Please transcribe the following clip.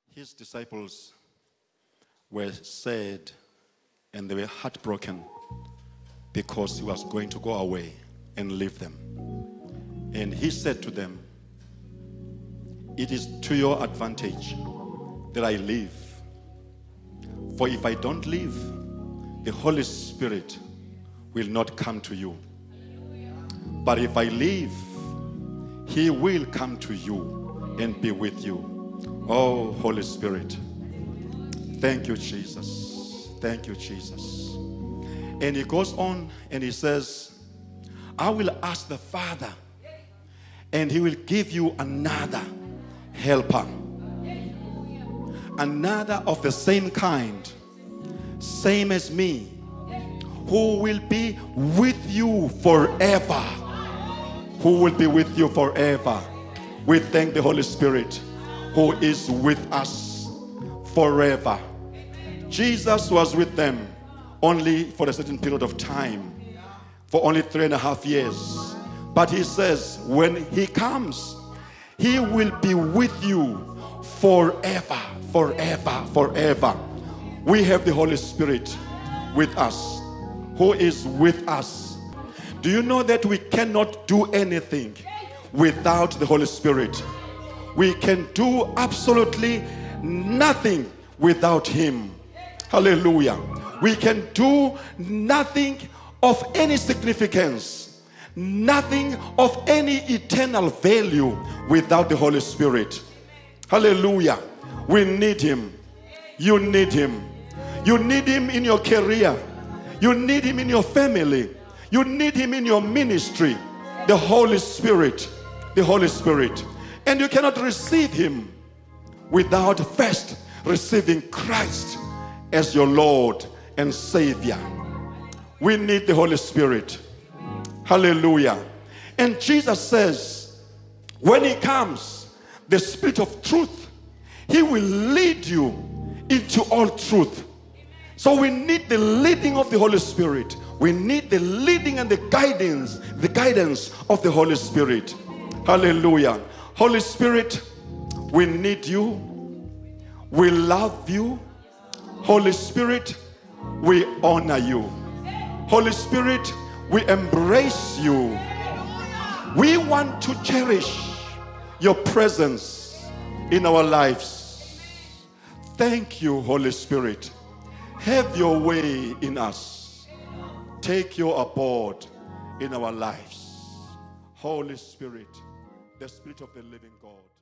His disciples were sad and they were heartbroken because he was going to go away and leave them. And he said to them, "It is to your advantage that I leave. For if I don't leave, the Holy Spirit will not come to you. But if I leave, he will come to you and be with you." Oh, Holy Spirit. Thank you, Jesus. Thank you, Jesus. And he goes on and he says, "I will ask the Father, and he will give you another helper, another of the same kind, same as me, who will be with you forever." Who will be with you forever. We thank the Holy Spirit who is with us forever. Jesus was with them only for a certain period of time, for only 3.5 years. But he says when he comes, he will be with you forever, forever, forever. We have the Holy Spirit with us, who is with us. Do you know that we cannot do anything without the Holy Spirit? We can do absolutely nothing without him. Hallelujah. We can do nothing of any significance, nothing of any eternal value without the Holy Spirit. Hallelujah. We need him. You need him. You need him in your career. You need him in your family. You need him in your ministry. The Holy Spirit. The Holy Spirit. And you cannot receive him without first receiving Christ as your Lord and Savior. We need the Holy Spirit. Hallelujah. And Jesus says, when he comes, the Spirit of truth, he will lead you into all truth. So we need the leading of the Holy Spirit. We need the leading and the guidance of the Holy Spirit. Hallelujah. Holy Spirit, we need you. We love you. Holy Spirit, we honor you. Holy Spirit, we embrace you. We want to cherish your presence in our lives. Thank you, Holy Spirit. Have your way in us. Take your abode in our lives. Holy Spirit, the Spirit of the living God.